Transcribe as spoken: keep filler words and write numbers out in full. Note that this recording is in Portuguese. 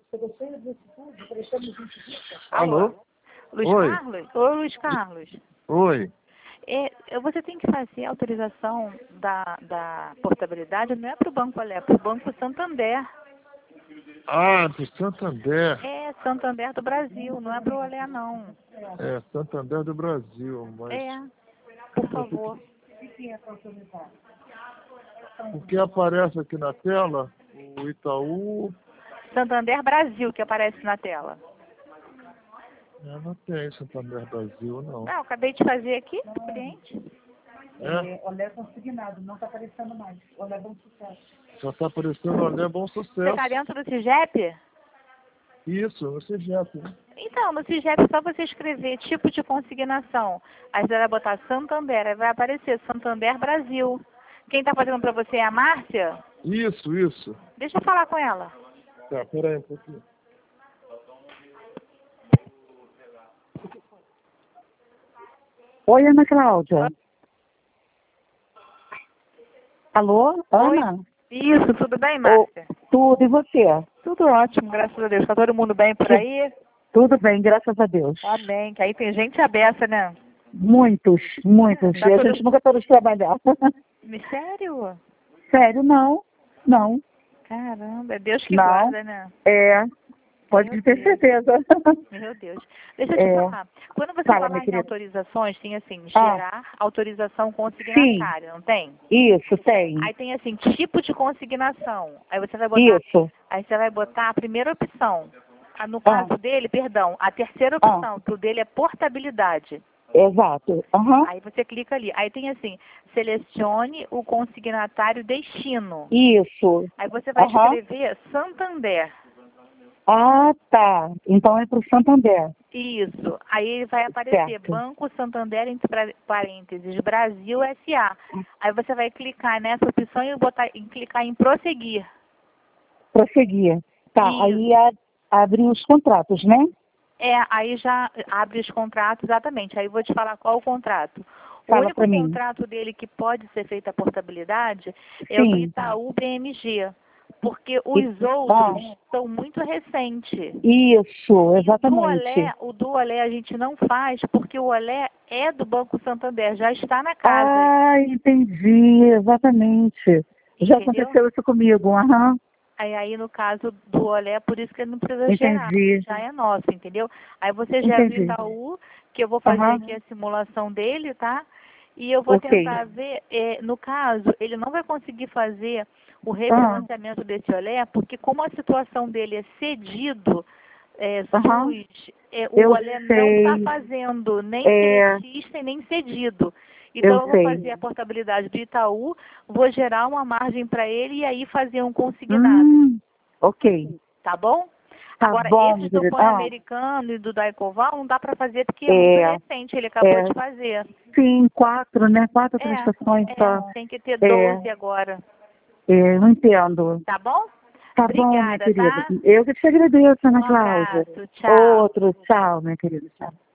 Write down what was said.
Alô? Luiz Oi. Carlos? Oi, Luiz Carlos. Oi. É, você tem que fazer a autorização da, da portabilidade, não é para o Banco Olé, é para o Banco Santander. Ah, do Santander. É, Santander do Brasil, não é para o Olé, não. É, Santander do Brasil, mas... É, por favor. Porque aparece aqui na tela o Itaú... Santander Brasil, que aparece na tela. É, não tem Santander Brasil, não. Não, eu acabei de fazer aqui, do cliente. É? É, Olé consignado, não está aparecendo mais. Olé Bom Sucesso. Só está aparecendo Olé Bom Você Sucesso. está dentro do CIGEP? Isso, no CIGEP, né? Então, no CIGEP é só você escrever tipo de consignação. Aí você vai botar Santander, aí vai aparecer Santander Brasil. Quem está fazendo para você é a Márcia? Isso, isso. Deixa eu falar com ela. Tá, peraí um pouquinho. Oi, Ana Cláudia. Alô, Ana? Isso, tudo bem, Márcia? Ô, tudo, e você? Tudo ótimo, graças a Deus. Está todo mundo bem por aí? Tudo bem, graças a Deus. Amém, que aí tem gente aberta, né? Muitos, muitos. Tá E a tudo- gente nunca pode trabalhar. Sério? Sério, não. Não. Caramba, é Deus que Não. guarda, né? É, pode Meu ter Deus. certeza. Meu Deus. Deixa eu te É. falar. Quando você Fala, falar minha em querida. autorizações, tem assim, Ah. gerar autorização consignatária, não tem? Isso, tem. Aí tem assim, tipo de consignação. Aí você vai botar, Isso. aí você vai botar a primeira opção. Ah, No Ah. caso dele, perdão, a terceira Ah. opção, que o dele é portabilidade. Exato. Aham. Aí você clica ali. Aí tem assim, selecione o consignatário destino. Isso. Aí você vai Aham. escrever Santander. Ah, tá. Então é para o Santander. Isso. Aí ele vai aparecer Certo. Banco Santander, entre pra- parênteses, Brasil S A. Aí você vai clicar nessa opção e botar, e clicar em prosseguir. Prosseguir. Tá, Isso. aí a, abre os contratos, né? É, aí já abre os contratos, exatamente. Aí eu vou te falar qual o contrato. O Fala único pra mim. contrato dele que pode ser feita a portabilidade é o do Sim. Itaú B M G. Porque os E- outros ah. são muito recentes. Isso, E o do exatamente. Olé, o do Olé a gente não faz porque o Olé é do Banco Santander, já está na casa. Ah, entendi, exatamente. Já Entendeu? aconteceu isso comigo, aham. Aí, aí no caso do Olé, por isso que ele não precisa gerar, Entendi. já é nosso, entendeu? Aí você gera o Entendi. Itaú, que eu vou fazer Aham. aqui a simulação dele, tá? E eu vou Ok. tentar ver, eh, no caso, ele não vai conseguir fazer o refinanciamento desse Olé, porque como a situação dele é cedido, é, Aham. SUS, é, o Eu Olé não sei. está fazendo nem É. creditista e nem cedido. Então Eu eu vou sei. fazer a portabilidade do Itaú, vou gerar uma margem para ele e aí fazer um consignado. Hum, ok. Tá bom? Tá Agora, bom, esse meu do querido. Pan Ah, Americano e do Daicoval não dá para fazer porque é muito é. recente, ele acabou É. de fazer. Sim, quatro, né? Quatro É, prestações só. é, tem que ter É. doze agora. É, eu entendo. Tá bom? Tá bom, minha Obrigada, querida. tá? Eu que te agradeço, Ana Um Cláudia. abraço, tchau. Outro, tchau, minha querida. Tchau.